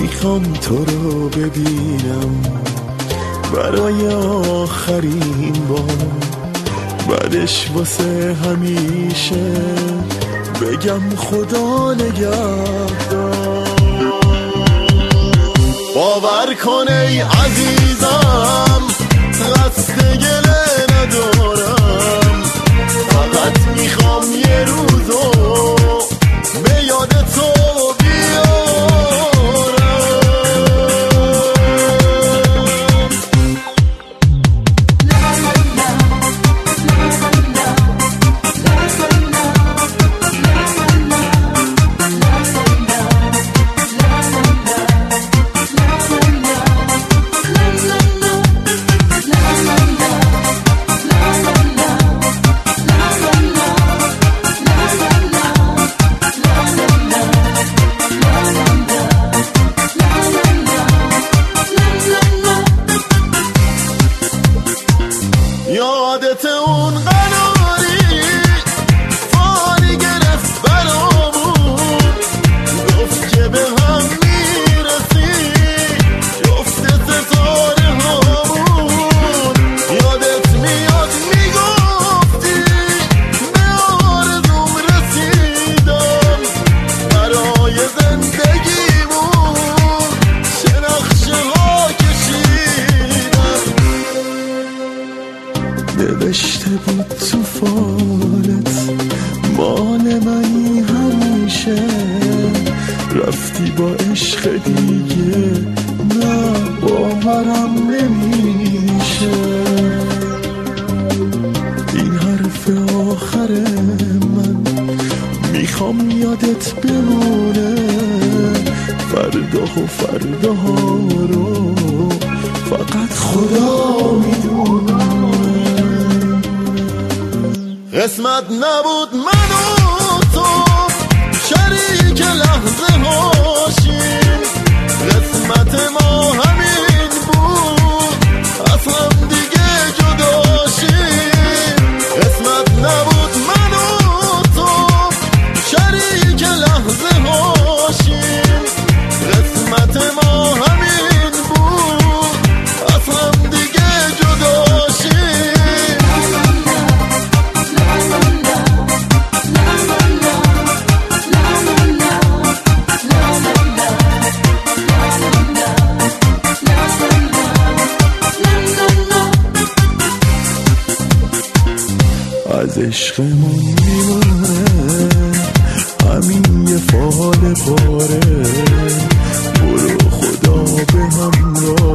میخوام تو رو ببینم برای آخرین بار، بعدش واسه همیشه بگم خدا نگهدار. باور کن ای عزیزم قصد گله ندارم، فقط میخوام یه روزو به یاد تو یادت اون قناری فانی گرفت برامون، گفت که به هم میرسی جفت ستاره هامون. یادت میاد میگفتی به آرزوم رسیدم، برای زندگیمون چه نقشه ها کشیدم. نوشته بود تو فالت مال منی همیشه، رفتی با عشق دیگه نه باورم نمیشه. این حرف آخر من میخوام یادت بمونه، فردا و فرداها رو فقط خدا میدونه. قسمت نبود من و تو شریک لحظه هاشیم، قسمت ما همین بود از هم دیگه جداشیم. قسمت نبود من و تو شریک لحظه هاشیم، قسمت ما همین بود از هم دیگه جداشیم. از عشقمون میمونه همین یه فال پاره، برو خدا به همراه